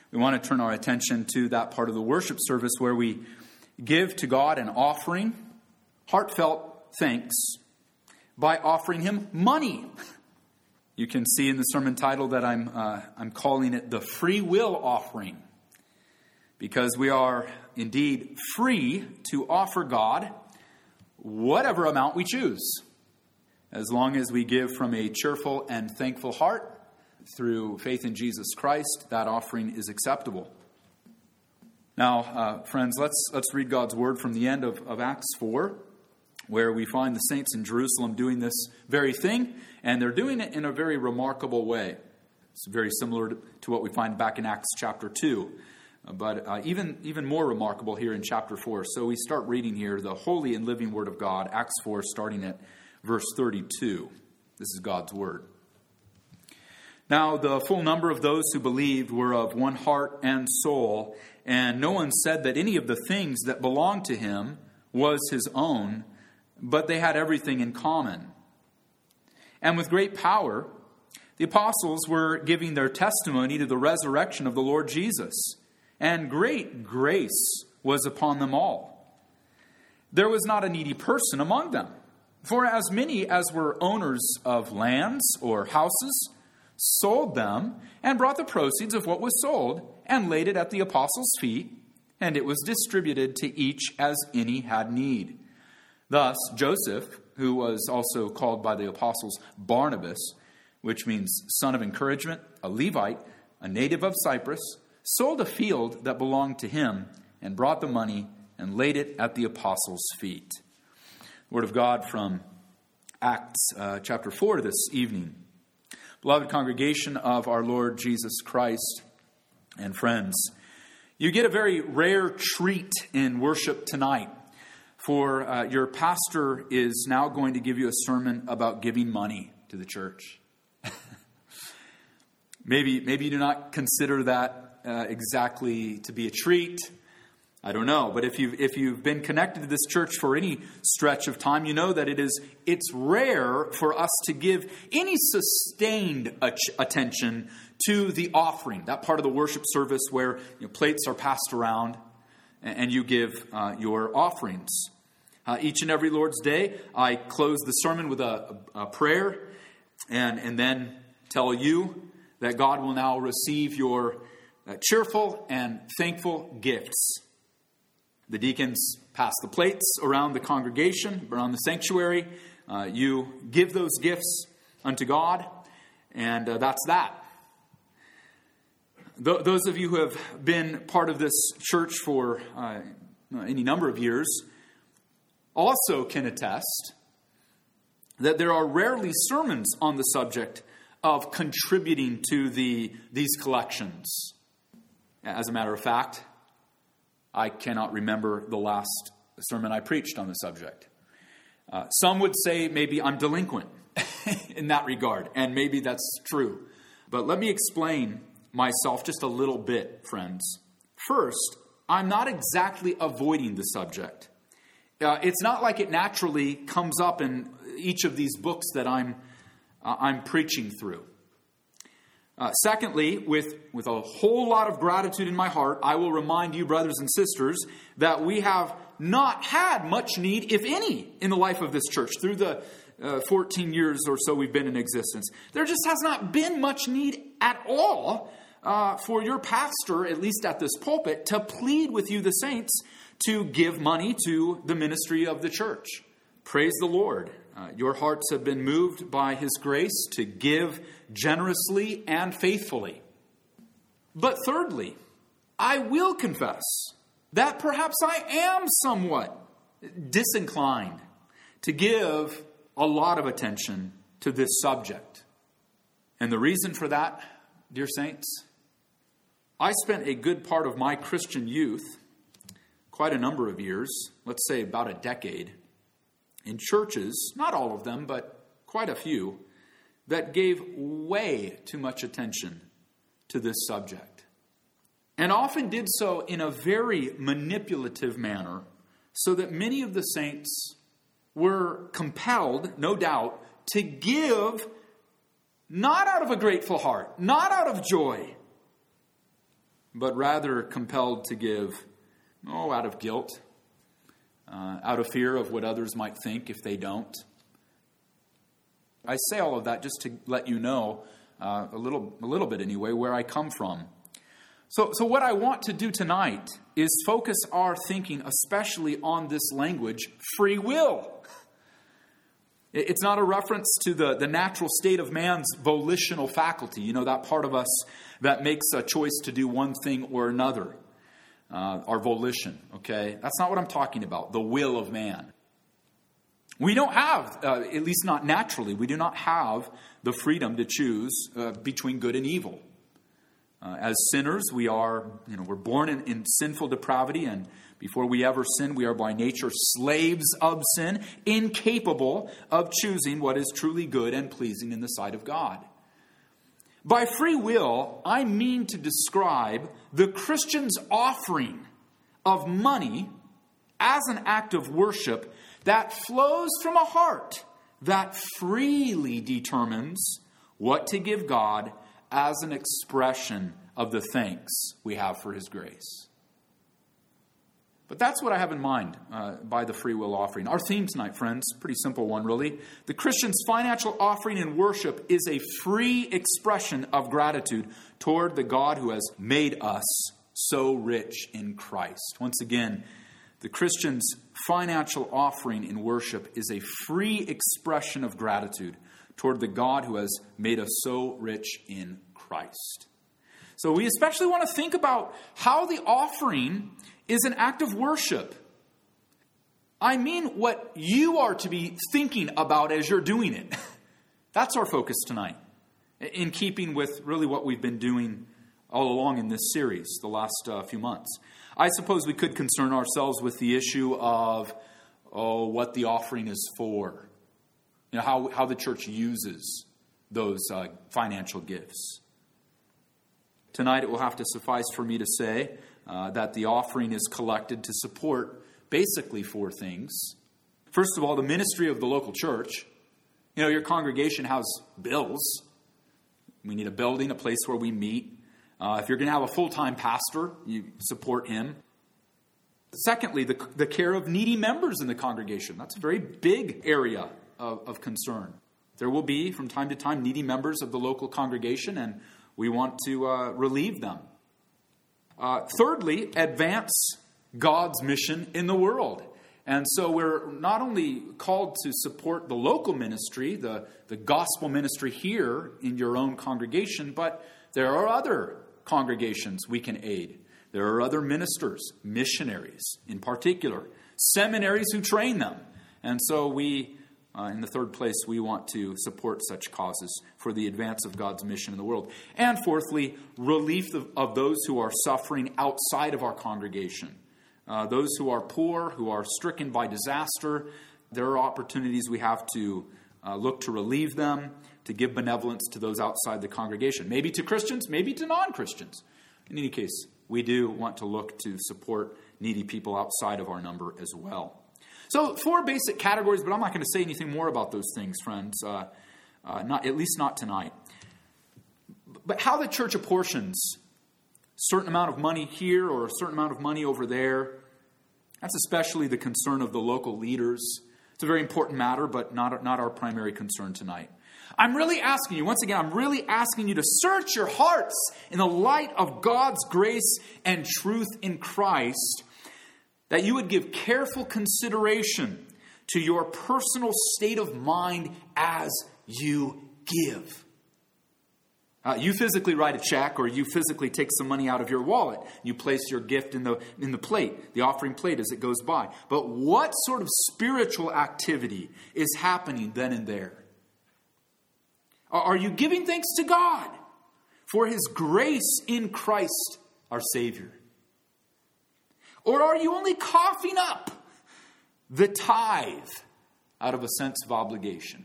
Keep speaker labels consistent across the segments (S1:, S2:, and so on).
S1: We want to turn our attention to that part of the worship service where we give to God an offering, heartfelt thanks, by offering Him money. You can see in the sermon title that I'm calling it the free will offering, because we are indeed free to offer God whatever amount we choose, as long as we give from a cheerful and thankful heart through faith in Jesus Christ. That offering is acceptable. Now, friends, let's read God's word from the end of Acts 4, where we find the saints in Jerusalem doing this very thing, and they're doing it in a very remarkable way. It's very similar to what we find back in Acts chapter 2, but even more remarkable here in chapter 4. So we start reading here the holy and living word of God, Acts 4, starting at verse 32. This is God's word. Now the full number of those who believed were of one heart and soul, and no one said that any of the things that belonged to him was his own, but they had everything in common. And with great power, the apostles were giving their testimony to the resurrection of the Lord Jesus, and great grace was upon them all. There was not a needy person among them, for as many as were owners of lands or houses sold them and brought the proceeds of what was sold and laid it at the apostles' feet, and it was distributed to each as any had need. Thus, Joseph, who was also called by the apostles Barnabas, which means son of encouragement, a Levite, a native of Cyprus, sold a field that belonged to him and brought the money and laid it at the apostles' feet. Word of God from Acts chapter 4 this evening. Beloved congregation of our Lord Jesus Christ and friends, you get a very rare treat in worship tonight. For your pastor is now going to give you a sermon about giving money to the church. Maybe you do not consider that exactly to be a treat. I don't know. But if you've been connected to this church for any stretch of time, you know that it's rare for us to give any sustained attention to the offering, that part of the worship service where plates are passed around and you give your offerings. Each and every Lord's Day, I close the sermon with a prayer and then tell you that God will now receive your cheerful and thankful gifts. The deacons pass the plates around the congregation, around the sanctuary. You give those gifts unto God, and that's that. Those of you who have been part of this church for any number of years also can attest that there are rarely sermons on the subject of contributing to these collections. As a matter of fact, I cannot remember the last sermon I preached on the subject. Some would say maybe I'm delinquent in that regard, and maybe that's true. But let me explain myself just a little bit, friends. First, I'm not exactly avoiding the subject. It's not like it naturally comes up in each of these books that I'm preaching through. Secondly, with a whole lot of gratitude in my heart, I will remind you, brothers and sisters, that we have not had much need, if any, in the life of this church through the 14 years or so we've been in existence. There just has not been much need at all for your pastor, at least at this pulpit, to plead with you, the saints, to give money to the ministry of the church. Praise the Lord. Your hearts have been moved by His grace to give generously and faithfully. But thirdly, I will confess that perhaps I am somewhat disinclined to give a lot of attention to this subject. And the reason for that, dear saints, I spent a good part of my Christian youth, quite a number of years, let's say about a decade, in churches, not all of them, but quite a few, that gave way too much attention to this subject. And often did so in a very manipulative manner, so that many of the saints were compelled, no doubt, to give not out of a grateful heart, not out of joy, but rather compelled to give, out of guilt, out of fear of what others might think if they don't. I say all of that just to let you know, a little bit anyway, where I come from. So what I want to do tonight is focus our thinking especially on this language, free will. It's not a reference to the natural state of man's volitional faculty, that part of us that makes a choice to do one thing or another, our volition, okay? That's not what I'm talking about, the will of man. We don't have, at least not naturally, we do not have the freedom to choose between good and evil. As sinners, we're born in sinful depravity, and before we ever sin, we are by nature slaves of sin, incapable of choosing what is truly good and pleasing in the sight of God. By free will, I mean to describe the Christian's offering of money as an act of worship that flows from a heart that freely determines what to give God as an expression of the thanks we have for His grace. But that's what I have in mind by the free will offering. Our theme tonight, friends, pretty simple one, really. The Christian's financial offering in worship is a free expression of gratitude toward the God who has made us so rich in Christ. Once again, the Christian's financial offering in worship is a free expression of gratitude toward the God who has made us so rich in Christ. So we especially want to think about how the offering is an act of worship. I mean what you are to be thinking about as you're doing it. That's our focus tonight, in keeping with really what we've been doing all along in this series the last few months. I suppose we could concern ourselves with the issue of, what the offering is for. How the church uses those financial gifts. Tonight it will have to suffice for me to say that the offering is collected to support basically four things. First of all, the ministry of the local church. Your congregation has bills. We need a building, a place where we meet. If you're going to have a full-time pastor, you support him. Secondly, the care of needy members in the congregation. That's a very big area of concern. There will be, from time to time, needy members of the local congregation, and we want to relieve them. Thirdly, advance God's mission in the world. And so we're not only called to support the local ministry, the gospel ministry here in your own congregation, but there are other congregations we can aid. There are other ministers, missionaries in particular, seminaries who train them. And so in the third place, we want to support such causes for the advance of God's mission in the world. And fourthly, relief of those who are suffering outside of our congregation. Those who are poor, who are stricken by disaster, there are opportunities we have to look to relieve them, to give benevolence to those outside the congregation. Maybe to Christians, maybe to non-Christians. In any case, we do want to look to support needy people outside of our number as well. So 4 basic categories, but I'm not going to say anything more about those things, friends. At least not tonight. But how the church apportions a certain amount of money here or a certain amount of money over there, that's especially the concern of the local leaders. It's a very important matter, but not our primary concern tonight. I'm really asking you to search your hearts in the light of God's grace and truth in Christ, that you would give careful consideration to your personal state of mind as you give. You physically write a check, or you physically take some money out of your wallet. You place your gift in the plate, the offering plate, as it goes by. But what sort of spiritual activity is happening then and there? Are you giving thanks to God for His grace in Christ our Savior? Or are you only coughing up the tithe out of a sense of obligation?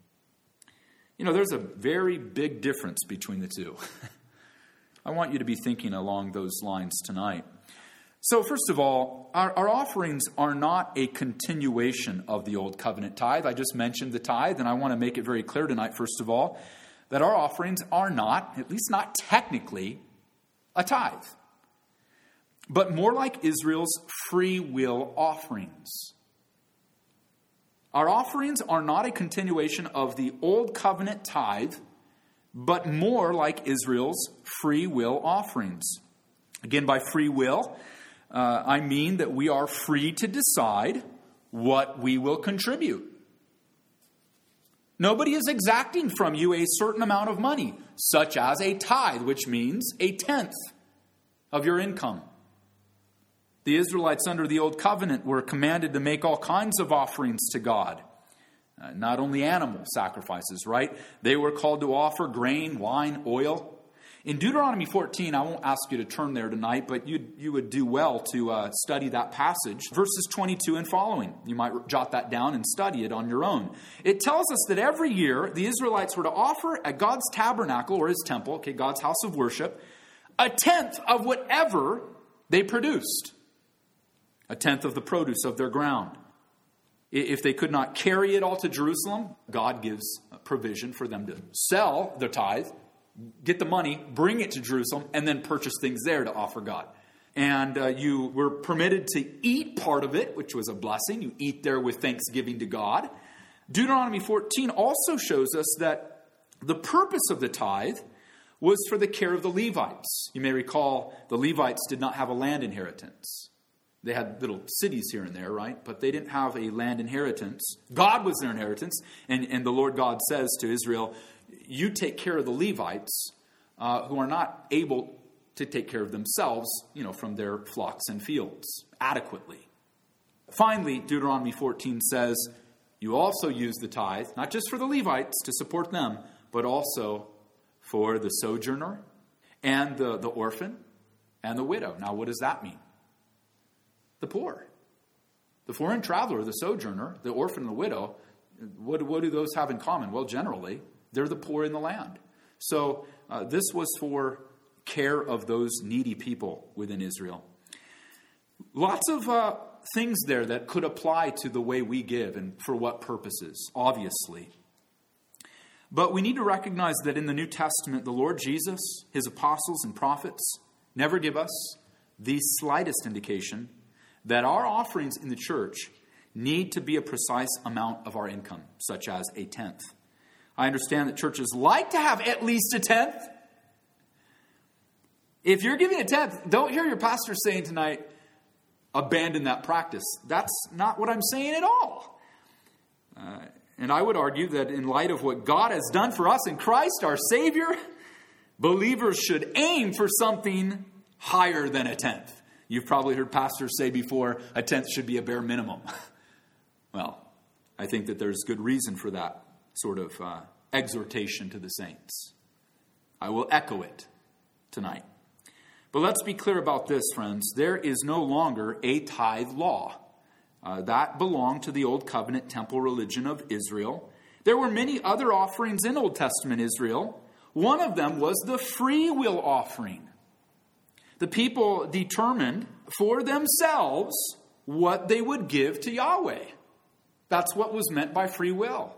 S1: There's a very big difference between the two. I want you to be thinking along those lines tonight. So first of all, our offerings are not a continuation of the Old Covenant tithe. I just mentioned the tithe, and I want to make it very clear tonight, first of all, that our offerings are not, at least not technically, a tithe. but more like Israel's free will offerings. Our offerings are not a continuation of the old covenant tithe, but more like Israel's free will offerings. Again, by free will, I mean that we are free to decide what we will contribute. Nobody is exacting from you a certain amount of money, such as a tithe, which means a tenth of your income. The Israelites under the Old Covenant were commanded to make all kinds of offerings to God. Not only animal sacrifices, right? They were called to offer grain, wine, oil. In Deuteronomy 14, I won't ask you to turn there tonight, but you would do well to study that passage. Verses 22 and following. You might jot that down and study it on your own. It tells us that every year the Israelites were to offer at God's tabernacle or his temple, okay, God's house of worship, a tenth of whatever they produced. A tenth of the produce of their ground. If they could not carry it all to Jerusalem, God gives provision for them to sell their tithe, get the money, bring it to Jerusalem, and then purchase things there to offer God. And you were permitted to eat part of it, which was a blessing. You eat there with thanksgiving to God. Deuteronomy 14 also shows us that the purpose of the tithe was for the care of the Levites. You may recall the Levites did not have a land inheritance. They had little cities here and there, right? But they didn't have a land inheritance. God was their inheritance. And the Lord God says to Israel, you take care of the Levites who are not able to take care of themselves, from their flocks and fields adequately. Finally, Deuteronomy 14 says, you also use the tithe, not just for the Levites to support them, but also for the sojourner and the orphan and the widow. Now, what does that mean? The poor. The foreign traveler, the sojourner, the orphan and the widow, what do those have in common? Well, generally, they're the poor in the land. So this was for care of those needy people within Israel. Lots of things there that could apply to the way we give and for what purposes, obviously. But we need to recognize that in the New Testament, the Lord Jesus, his apostles and prophets never give us the slightest indication that our offerings in the church need to be a precise amount of our income, such as a tenth. I understand that churches like to have at least a tenth. If you're giving a tenth, don't hear your pastor saying tonight, abandon that practice. That's not what I'm saying at all. And I would argue that in light of what God has done for us in Christ, our Savior, believers should aim for something higher than a tenth. You've probably heard pastors say before, a tenth should be a bare minimum. Well, I think that there's good reason for that sort of exhortation to the saints. I will echo it tonight. But let's be clear about this, friends. There is no longer a tithe law. That belonged to the Old Covenant temple religion of Israel. There were many other offerings in Old Testament Israel. One of them was the free will offering. The people determined for themselves what they would give to Yahweh. That's what was meant by free will.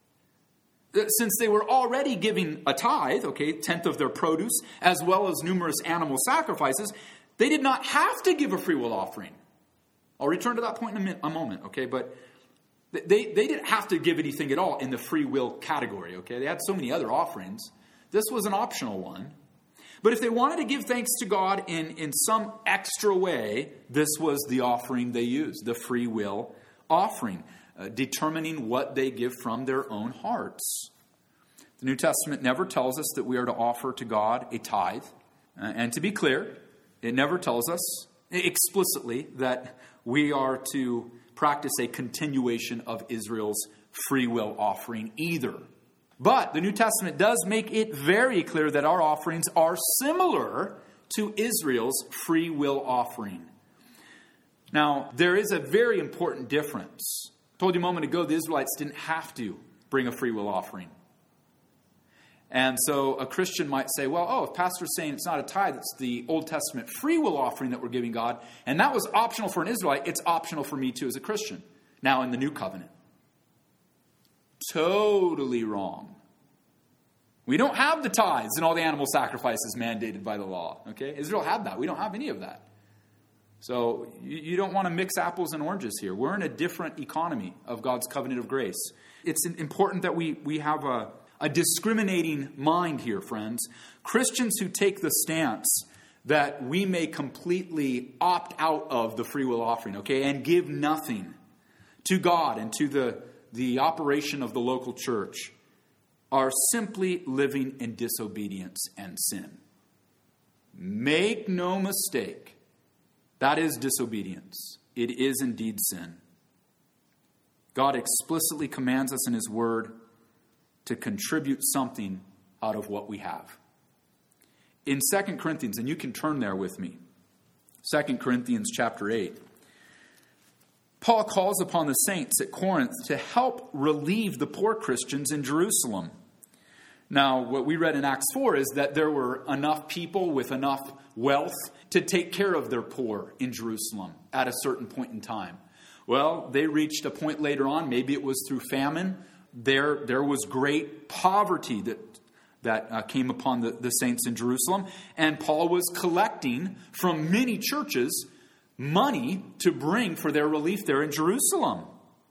S1: Since they were already giving a tithe, tenth of their produce, as well as numerous animal sacrifices, they did not have to give a free will offering. I'll return to that point in a moment, but they didn't have to give anything at all in the free will category, They had so many other offerings. This was an optional one. But if they wanted to give thanks to God in some extra way, this was the offering they used, the free will offering, determining what they give from their own hearts. The New Testament never tells us that we are to offer to God a tithe. And to be clear, it never tells us explicitly that we are to practice a continuation of Israel's free will offering either. But the New Testament does make it very clear that our offerings are similar to Israel's free will offering. Now, there is a very important difference. I told you a moment ago the Israelites didn't have to bring a free will offering. And so a Christian might say, if pastor's saying it's not a tithe, it's the Old Testament free will offering that we're giving God, and that was optional for an Israelite, it's optional for me too as a Christian, now in the New Covenant. Totally wrong. We don't have the tithes and all the animal sacrifices mandated by the law. Israel had that. We don't have any of that. So you don't want to mix apples and oranges here. We're in a different economy of God's covenant of grace. It's important that we have a discriminating mind here, friends. Christians who take the stance that we may completely opt out of the free will offering, okay, and give nothing to God and to the operation of the local church, are simply living in disobedience and sin. Make no mistake, that is disobedience. It is indeed sin. God explicitly commands us in His Word to contribute something out of what we have. In 2 Corinthians, and you can turn there with me, 2 Corinthians chapter 8, Paul calls upon the saints at Corinth to help relieve the poor Christians in Jerusalem. Now, what we read in Acts 4 is that there were enough people with enough wealth to take care of their poor in Jerusalem at a certain point in time. Well, they reached a point later on, maybe it was through famine. There was great poverty that came upon the saints in Jerusalem. And Paul was collecting from many churches money to bring for their relief there in Jerusalem.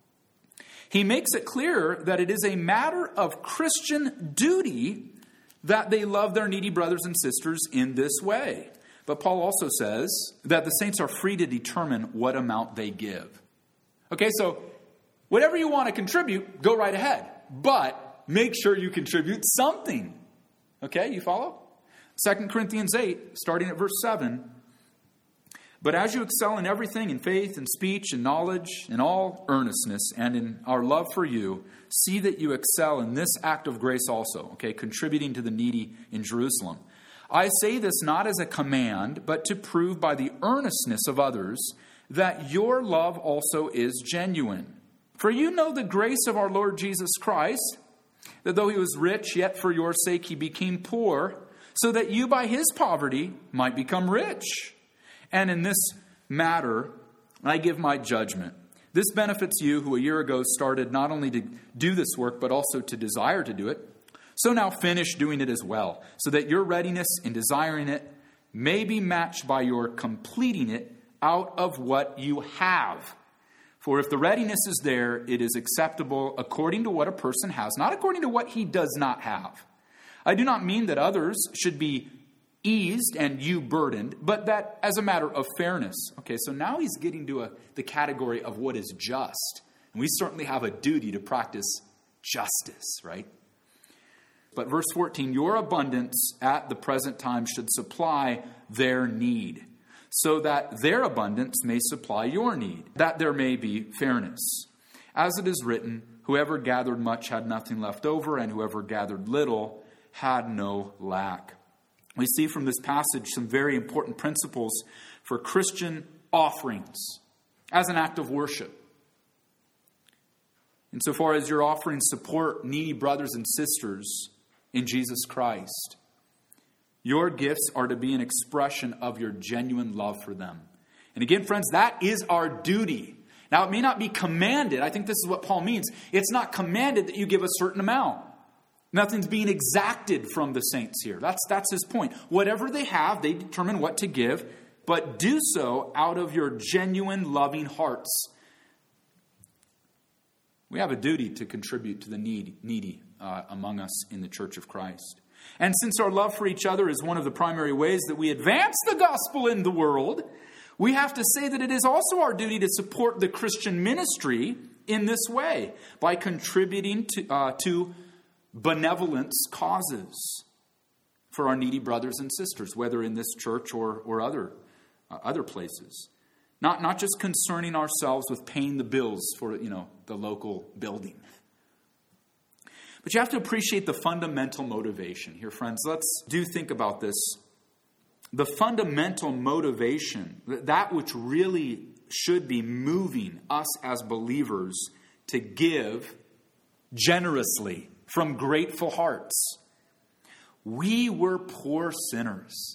S1: He makes it clear that it is a matter of Christian duty that they love their needy brothers and sisters in this way. But Paul also says that the saints are free to determine what amount they give. Okay, so whatever you want to contribute, go right ahead. But make sure you contribute something. Okay, you follow? 2 Corinthians 8, starting at verse 7. But as you excel in everything, in faith, in speech, in knowledge, in all earnestness, and in our love for you, see that you excel in this act of grace also, okay, contributing to the needy in Jerusalem. I say this not as a command, but to prove by the earnestness of others that your love also is genuine. For you know the grace of our Lord Jesus Christ, that though he was rich, yet for your sake he became poor, so that you by his poverty might become rich. And in this matter, I give my judgment. This benefits you who a year ago started not only to do this work, but also to desire to do it. So now finish doing it as well, so that your readiness in desiring it may be matched by your completing it out of what you have. For if the readiness is there, it is acceptable according to what a person has, not according to what he does not have. I do not mean that others should be eased and you burdened, but that as a matter of fairness. Okay, so now he's getting to the category of what is just. And we certainly have a duty to practice justice, right? But verse 14, your abundance at the present time should supply their need, so that their abundance may supply your need, that there may be fairness. As it is written, whoever gathered much had nothing left over, and whoever gathered little had no lack. We see from this passage some very important principles for Christian offerings as an act of worship. Insofar as your offerings support needy brothers and sisters in Jesus Christ, your gifts are to be an expression of your genuine love for them. And again, friends, that is our duty. Now, it may not be commanded. I think this is what Paul means. It's not commanded that you give a certain amount. Nothing's being exacted from the saints here. That's his point. Whatever they have, they determine what to give, but do so out of your genuine, loving hearts. We have a duty to contribute to the needy among us in the Church of Christ. And since our love for each other is one of the primary ways that we advance the gospel in the world, we have to say that it is also our duty to support the Christian ministry in this way by contributing to benevolence causes for our needy brothers and sisters, whether in this church or other places. Not just concerning ourselves with paying the bills for the local building. But you have to appreciate the fundamental motivation here, friends. Let's think about this. The fundamental motivation, that which really should be moving us as believers to give generously from grateful hearts. We were poor sinners,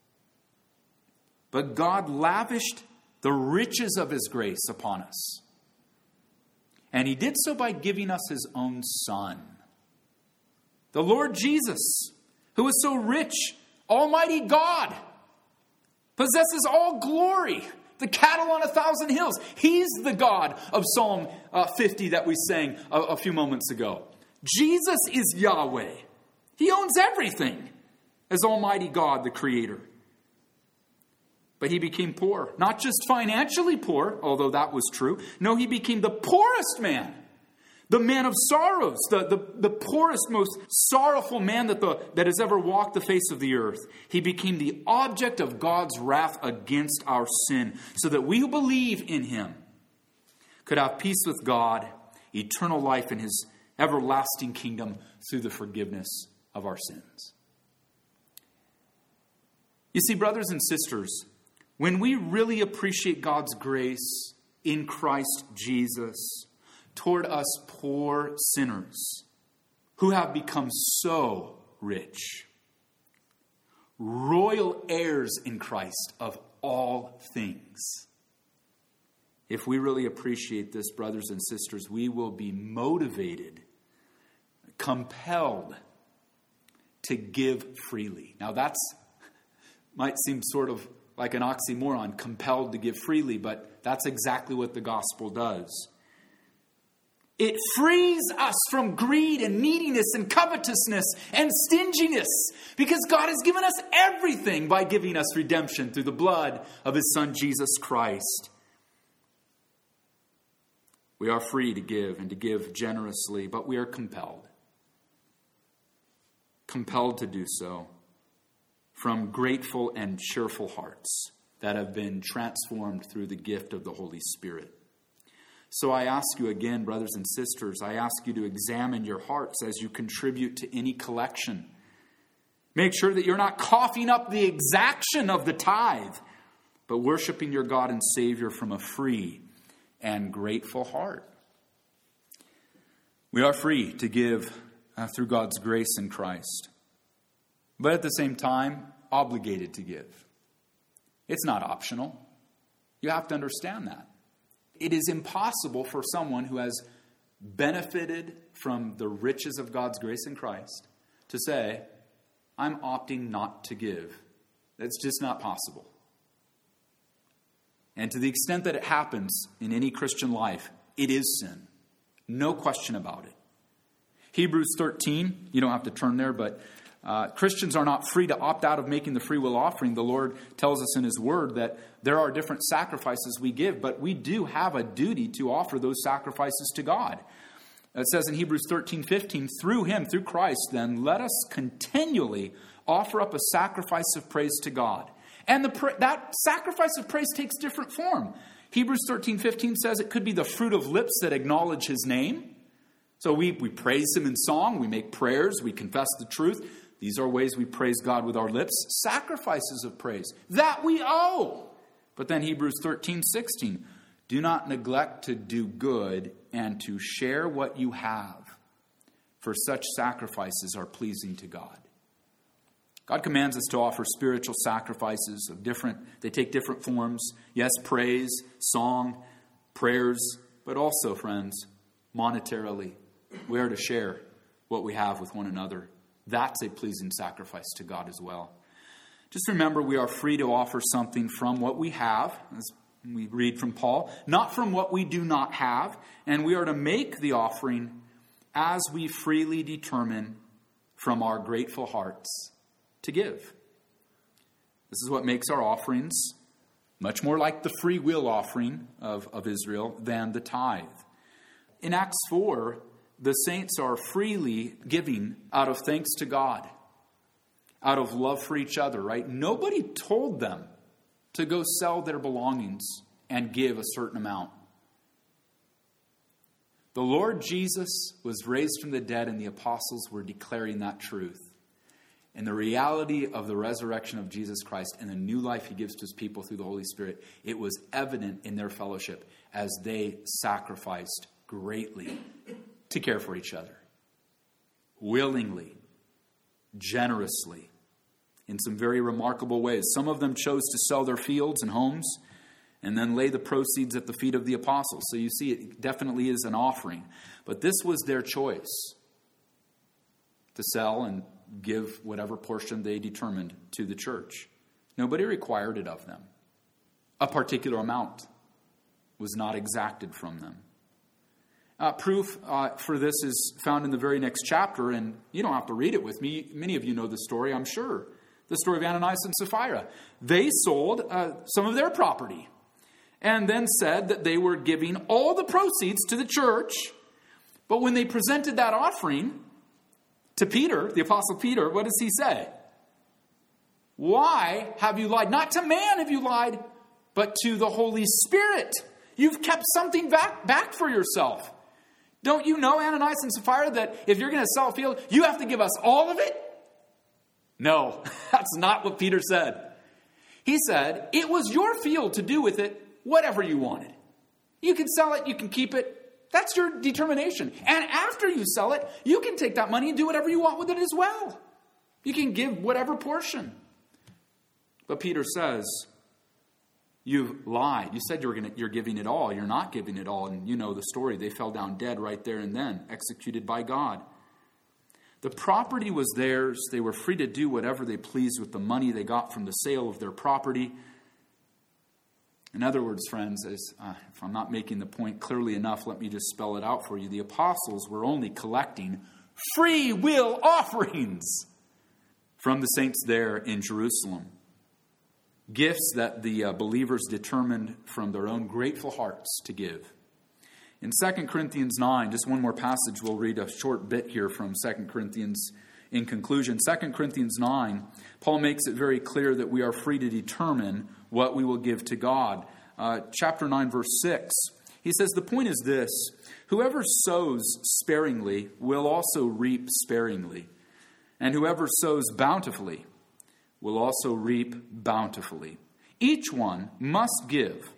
S1: but God lavished the riches of his grace upon us. And he did so by giving us his own Son. The Lord Jesus, who is so rich, Almighty God, possesses all glory, The cattle on 1,000 hills. He's the God of Psalm 50 that we sang a few moments ago. Jesus is Yahweh. He owns everything as Almighty God, the Creator. But he became poor. Not just financially poor, although that was true. No, he became the poorest man. The man of sorrows, the poorest, most sorrowful man that has ever walked the face of the earth. He became the object of God's wrath against our sin, so that we who believe in him could have peace with God, eternal life in his everlasting kingdom through the forgiveness of our sins. You see, brothers and sisters, when we really appreciate God's grace in Christ Jesus toward us poor sinners who have become so rich, royal heirs in Christ of all things. If we really appreciate this, brothers and sisters, we will be motivated, compelled to give freely. Now might seem sort of like an oxymoron, compelled to give freely, but that's exactly what the gospel does. It frees us from greed and neediness and covetousness and stinginess, because God has given us everything by giving us redemption through the blood of his Son, Jesus Christ. We are free to give and to give generously, but we are compelled to do so from grateful and cheerful hearts that have been transformed through the gift of the Holy Spirit. So I ask you again, brothers and sisters, I ask you to examine your hearts as you contribute to any collection. Make sure that you're not coughing up the exaction of the tithe, but worshiping your God and Savior from a free and grateful heart. We are free to give through God's grace in Christ, but at the same time, obligated to give. It's not optional. You have to understand that. It is impossible for someone who has benefited from the riches of God's grace in Christ to say, I'm opting not to give. That's just not possible. And to the extent that it happens in any Christian life, it is sin. No question about it. Hebrews 13, you don't have to turn there, but Christians are not free to opt out of making the free will offering. The Lord tells us in his word that there are different sacrifices we give, but we do have a duty to offer those sacrifices to God. It says in Hebrews 13:15, through him, through Christ, then, let us continually offer up a sacrifice of praise to God. And that sacrifice of praise takes different form. Hebrews 13:15 says it could be the fruit of lips that acknowledge his name. So we praise him in song, we make prayers, we confess the truth. These are ways we praise God with our lips. Sacrifices of praise that we owe. But then Hebrews 13:16, do not neglect to do good and to share what you have, for such sacrifices are pleasing to God. God commands us to offer spiritual sacrifices they take different forms. Yes, praise, song, prayers, but also, friends, monetarily. We are to share what we have with one another. That's a pleasing sacrifice to God as well. Just remember, we are free to offer something from what we have, as we read from Paul, not from what we do not have. And we are to make the offering as we freely determine from our grateful hearts to give. This is what makes our offerings much more like the free will offering of Israel than the tithe. In Acts 4, the saints are freely giving out of thanks to God, out of love for each other, right? Nobody told them to go sell their belongings and give a certain amount. The Lord Jesus was raised from the dead, and the apostles were declaring that truth. And the reality of the resurrection of Jesus Christ and the new life he gives to his people through the Holy Spirit, it was evident in their fellowship as they sacrificed greatly to care for each other, willingly, generously, in some very remarkable ways. Some of them chose to sell their fields and homes and then lay the proceeds at the feet of the apostles. So you see, it definitely is an offering. But this was their choice, to sell and give whatever portion they determined to the church. Nobody required it of them. a particular amount was not exacted from them. Proof for this is found in the very next chapter, and you don't have to read it with me. Many of you know the story, I'm sure. The story of Ananias and Sapphira. They sold some of their property and then said that they were giving all the proceeds to the church. But when they presented that offering to Peter, the Apostle Peter, what does he say? Why have you lied? Not to man have you lied, but to the Holy Spirit. You've kept something back for yourself. Don't you know, Ananias and Sapphira, that if you're going to sell a field, you have to give us all of it? No, that's not what Peter said. He said, it was your field to do with it whatever you wanted. You can sell it, you can keep it. That's your determination. And after you sell it, you can take that money and do whatever you want with it as well. You can give whatever portion. But Peter says, you've lied. You said you're giving it all. You're not giving it all. And you know the story. They fell down dead right there and then, executed by God. The property was theirs. They were free to do whatever they pleased with the money they got from the sale of their property. In other words, friends, if I'm not making the point clearly enough, let me just spell it out for you. The apostles were only collecting free will offerings from the saints there in Jerusalem. Gifts that the believers determined from their own grateful hearts to give. In 2 Corinthians 9, just one more passage, we'll read a short bit here from 2 Corinthians in conclusion. 2 Corinthians 9, Paul makes it very clear that we are free to determine what we will give to God. Chapter 9, verse 6, he says, the point is this, whoever sows sparingly will also reap sparingly, and whoever sows bountifully will also reap bountifully. Each one must give.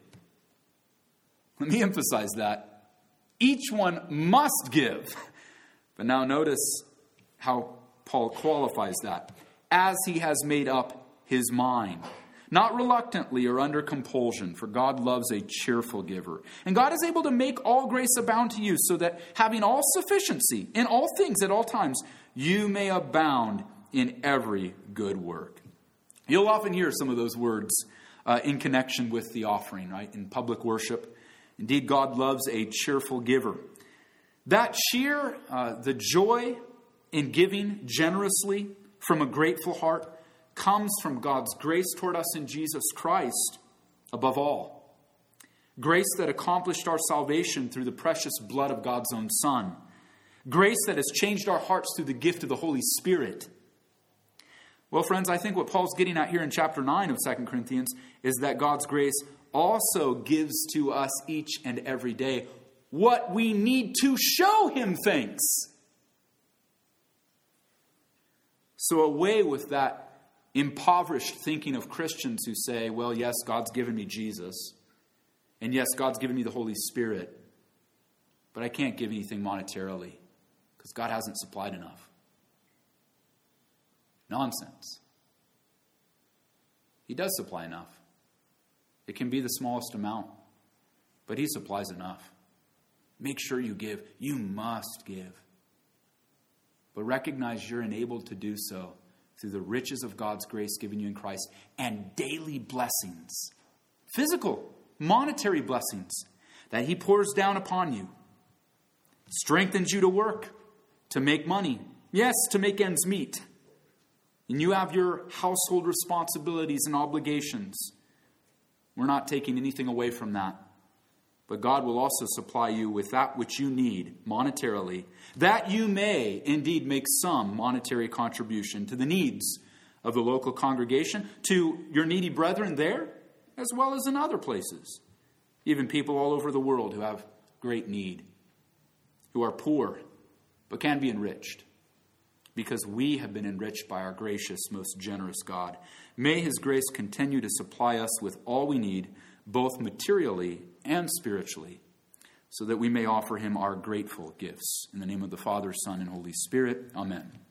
S1: Let me emphasize that. Each one must give. But now notice how Paul qualifies that. As he has made up his mind. Not reluctantly or under compulsion, for God loves a cheerful giver. And God is able to make all grace abound to you, so that having all sufficiency in all things at all times, you may abound in every good work. You'll often hear some of those words in connection with the offering, right? In public worship. Indeed, God loves a cheerful giver. That cheer, the joy in giving generously from a grateful heart, comes from God's grace toward us in Jesus Christ, above all. Grace that accomplished our salvation through the precious blood of God's own Son. Grace that has changed our hearts through the gift of the Holy Spirit. Well, friends, I think what Paul's getting at here in chapter 9 of 2 Corinthians is that God's grace also gives to us each and every day what we need to show him thanks. So away with that impoverished thinking of Christians who say, well, yes, God's given me Jesus. And yes, God's given me the Holy Spirit. But I can't give anything monetarily because God hasn't supplied enough. Nonsense. He does supply enough. It can be the smallest amount, but he supplies enough. Make sure you give. You must give. But recognize you're enabled to do so through the riches of God's grace given you in Christ and daily blessings, physical, monetary blessings that he pours down upon you, strengthens you to work, to make money, yes, to make ends meet. And you have your household responsibilities and obligations. We're not taking anything away from that. But God will also supply you with that which you need monetarily, that you may indeed make some monetary contribution to the needs of the local congregation, to your needy brethren there, as well as in other places. Even people all over the world who have great need, who are poor, but can be enriched. Because we have been enriched by our gracious, most generous God. May his grace continue to supply us with all we need, both materially and spiritually, so that we may offer him our grateful gifts. In the name of the Father, Son, and Holy Spirit, amen.